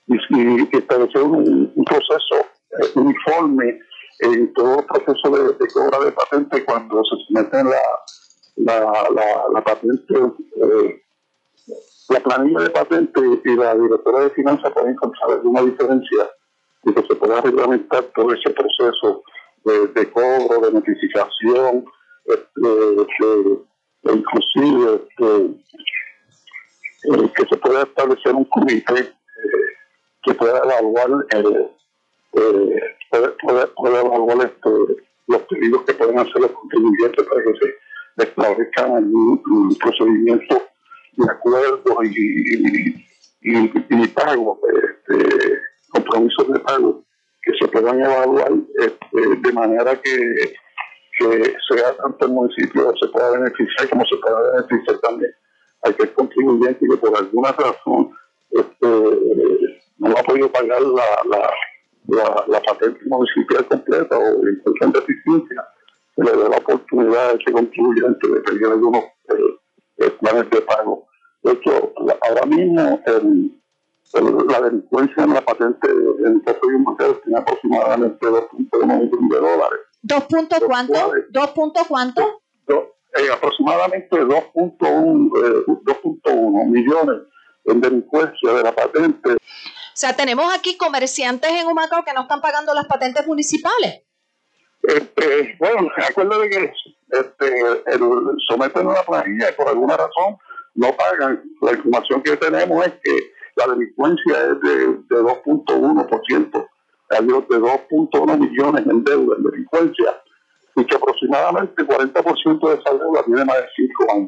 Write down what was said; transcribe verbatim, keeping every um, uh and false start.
y, y establecer un, un proceso eh, uniforme en todo el proceso de, de cobra de patente cuando se somete la, la, la, la patente, eh, la planilla de patente y la directora de finanzas pueden encontrar alguna diferencia y que se pueda reglamentar todo ese proceso de, de cobro, de notificación, de, de, de inclusive de, eh, que se pueda establecer un comité eh, que pueda evaluar eh, eh, puede, puede, puede evaluar este, los pedidos que pueden hacer los contribuyentes para que se establezcan un, un procedimiento de acuerdo y, y, y, y pago, este, compromisos de pago que se puedan evaluar este, de manera que, que sea tanto el municipio se pueda beneficiar como se pueda beneficiar también a aquel contribuyente que por alguna razón este, no ha podido pagar la, la, la, la patente municipal completa o encuentra en deficiencia, se le dé la oportunidad a ese contribuyente de pedir algunos eh, planes de pago. De hecho, ahora mismo el, el, la delincuencia en la patente en Puerto Rico tiene aproximadamente dos punto uno millones de dólares. ¿Dos punto cuánto? ¿Dos punto cuánto? Do, eh, aproximadamente dos punto uno millones en delincuencia de la patente. O sea, tenemos aquí comerciantes en Humacao que no están pagando las patentes municipales. Este, bueno, acuérdate que este, el, someten una planilla y por alguna razón no pagan. La información que tenemos es que la delincuencia es de, de dos punto uno por ciento, de dos punto uno millones en deuda en delincuencia, y que aproximadamente cuarenta por ciento de esa deuda tiene más de cinco años.